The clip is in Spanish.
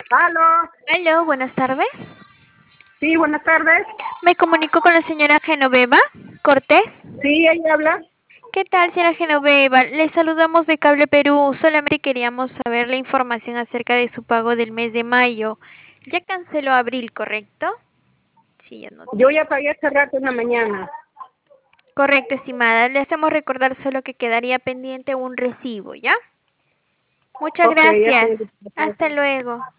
Aló, Aló, buenas tardes. sí, buenas tardes. Me comunico con la señora Genoveva Cortés. Sí, ella habla. ¿Qué tal, señora Genoveva? Le saludamos de Cable Perú. Solamente queríamos saber la información acerca de su pago del mes de mayo. Ya canceló abril, ¿correcto? Sí, ya no Yo tiene. ya pagué hace rato en la mañana. Correcto, estimada. Le hacemos recordar solo que quedaría pendiente un recibo, ¿ya? Muchas Ok, ya gracias. tengo. Hasta luego.